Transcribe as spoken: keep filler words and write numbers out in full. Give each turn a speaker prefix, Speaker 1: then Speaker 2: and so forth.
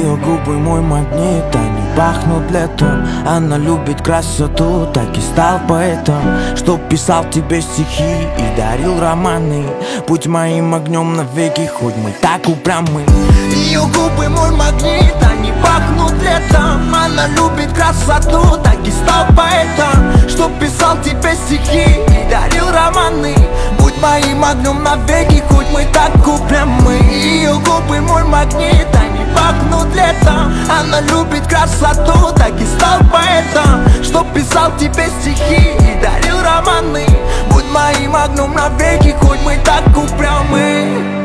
Speaker 1: Ее губы мой магнит, они пахнут летом. Она любит красоту, так и стал поэтом, что писал тебе стихи и дарил романы. Будь моим огнем навеки, хоть мы так упрямы. Ее губы мой магнит, они пахнут летом. Она любит красоту, так и стал поэтом, что писал тебе стихи и дарил романы. Будь моим огнем навеки, хоть мы так упрямы. Ее губы мой магнит, они пахнут летом. Она любит красоту, так и стал поэтом, что писал тебе стихи и дарил романы. Будь моим огнем навеки, хоть мы так упрямы.